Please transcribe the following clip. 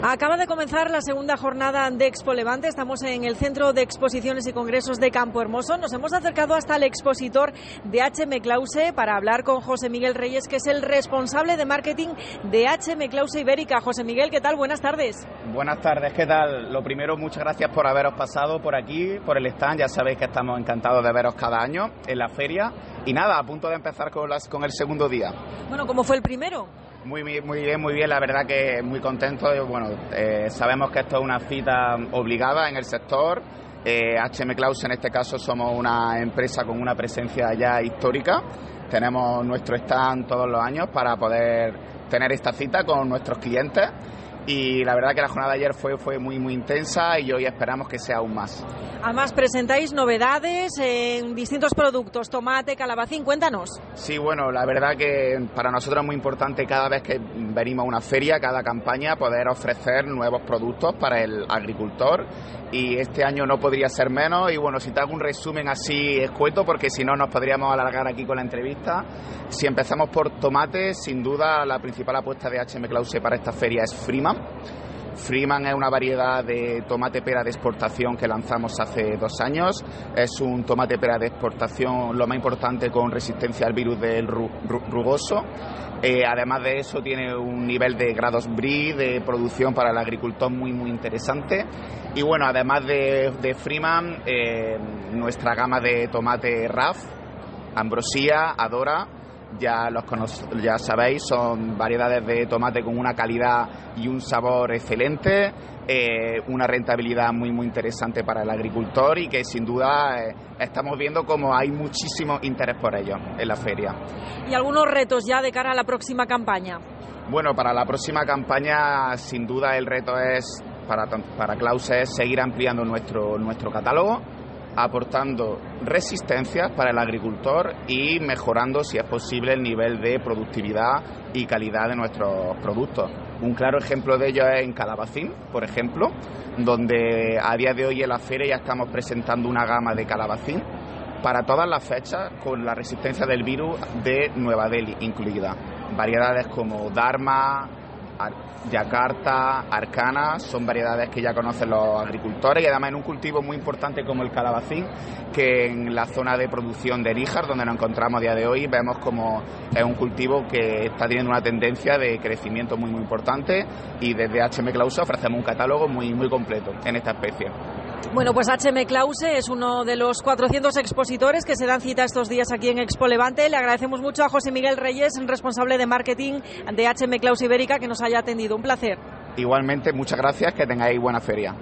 Acaba de comenzar la segunda jornada de Expo Levante. Estamos en el Centro de Exposiciones y Congresos de Campo Hermoso. Nos hemos acercado hasta el expositor de H.M. Clause para hablar con José Miguel Reyes, que es el responsable de marketing de H.M. Clause Ibérica. José Miguel, ¿qué tal? Buenas tardes. Buenas tardes, ¿qué tal? Lo primero, muchas gracias por haberos pasado por aquí, por el stand. Ya sabéis que estamos encantados de veros cada año en la feria. Y nada, a punto de empezar con el segundo día. Bueno, ¿cómo fue el primero? Muy bien, la verdad que muy contento. Bueno, sabemos que esto es una cita obligada en el sector. H.M. Clause en este caso somos una empresa con una presencia ya histórica. Tenemos nuestro stand todos los años para poder tener esta cita con nuestros clientes. Y la verdad que la jornada de ayer fue muy intensa y hoy esperamos que sea aún más. Además presentáis novedades en distintos productos, tomate, calabacín, cuéntanos. Sí, bueno, la verdad que para nosotros es muy importante cada vez que venimos a una feria, cada campaña, poder ofrecer nuevos productos para el agricultor y este año no podría ser menos. Y bueno, si te hago un resumen así escueto, porque si no nos podríamos alargar aquí con la entrevista. Si empezamos por tomate, sin duda la principal apuesta de H.M. Clause para esta feria es Freeman. Freeman es una variedad de tomate pera de exportación que lanzamos hace 2 años. Es un tomate pera de exportación lo más importante con resistencia al virus del rugoso. Además de eso tiene un nivel de grados Brie de producción para el agricultor muy interesante. Y bueno, además de Freeman, nuestra gama de tomate RAF, Ambrosía, Adora, ya sabéis, son variedades de tomate con una calidad y un sabor excelente, una rentabilidad muy interesante para el agricultor y que sin duda estamos viendo como hay muchísimo interés por ello en la feria. ¿Y algunos retos ya de cara a la próxima campaña? Bueno, para la próxima campaña sin duda el reto es para Clause es seguir ampliando nuestro catálogo, aportando resistencias para el agricultor y mejorando, si es posible, el nivel de productividad y calidad de nuestros productos. Un claro ejemplo de ello es en calabacín, por ejemplo, donde a día de hoy en la feria ya estamos presentando una gama de calabacín para todas las fechas con la resistencia del virus de Nueva Delhi incluida. Variedades como Dharma, Yakarta, Arcana, son variedades que ya conocen los agricultores y además en un cultivo muy importante como el calabacín, que en la zona de producción de Níjar, donde nos encontramos a día de hoy, vemos como es un cultivo que está teniendo una tendencia de crecimiento muy importante y desde H.M. Clause ofrecemos un catálogo muy completo en esta especie. Bueno, pues H.M. Clause es uno de los 400 expositores que se dan cita estos días aquí en Expo Levante. Le agradecemos mucho a José Miguel Reyes, responsable de marketing de H.M. Clause Ibérica, que nos haya atendido. Un placer. Igualmente, muchas gracias, que tengáis buena feria.